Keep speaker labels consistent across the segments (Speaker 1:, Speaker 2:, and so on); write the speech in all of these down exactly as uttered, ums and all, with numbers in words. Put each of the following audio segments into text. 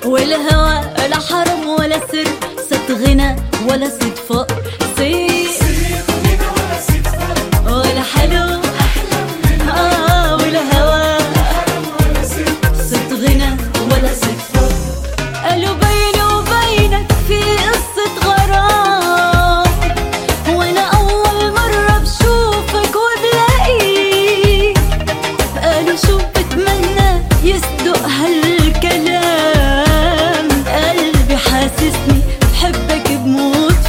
Speaker 1: والهوى لا حرم ولا سر، صوت غنى ولا صوت فقر، صيت غنى ولا صوت فقر، ولا حلو اه والهوى لا حرم ولا سر، صوت غنى ولا صوت فقر. قالوا بيني وبينك في قصة غرام، وانا اول مرة بشوفك وبلاقيك، قالوا شو بتمنى يصدق هالكلام، قلبي حاسسني بحبك بموت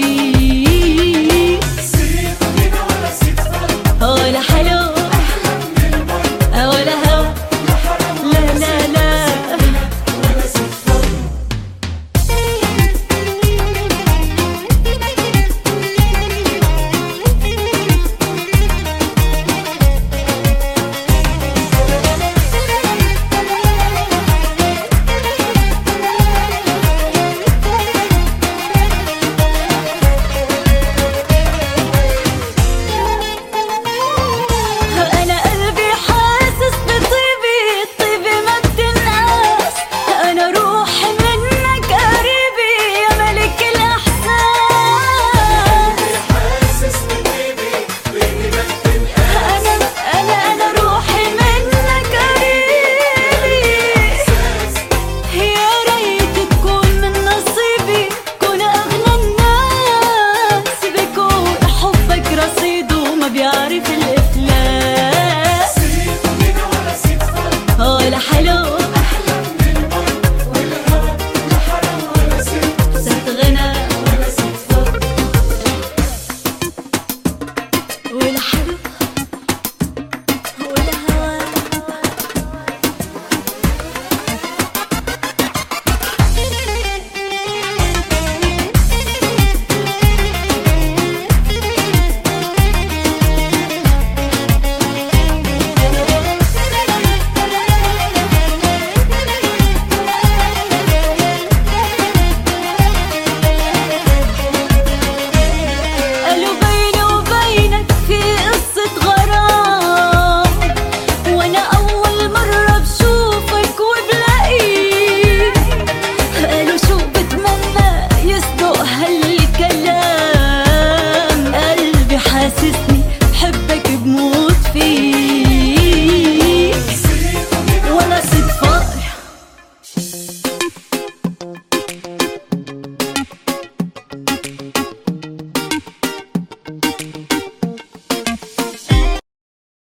Speaker 1: فيك، صيت غنى ولا صوت فقر، ولا حلو ولا هوى لا لا لا ولا صوت فقر. أنا قلبي حاسس بطيبي، طيبي ما بتنقاس، أنا روحي منك قريبي يا ملك الإحساس، حاسس بطيبي طيبي ما بتنقاس، أنا أنا أنا روحي منك قريبي، يا ريت تكون من نصيبي، كون أغنى الناس، بكون حبك رصيد وما بيعرف الإفلاس، صيت غنى ولا صوت فقر، ولا حلو والهوى لا حرم ولا سر، صوت غنى ولا صوت فقر، ولا حلو ولا هوى. قالوا بيني وبينك في قصة غرام، وانا اول مرة بشوفك وبلاقيك، قالوا شو بتمنى يصدق هالكلام، قلبي حاسسني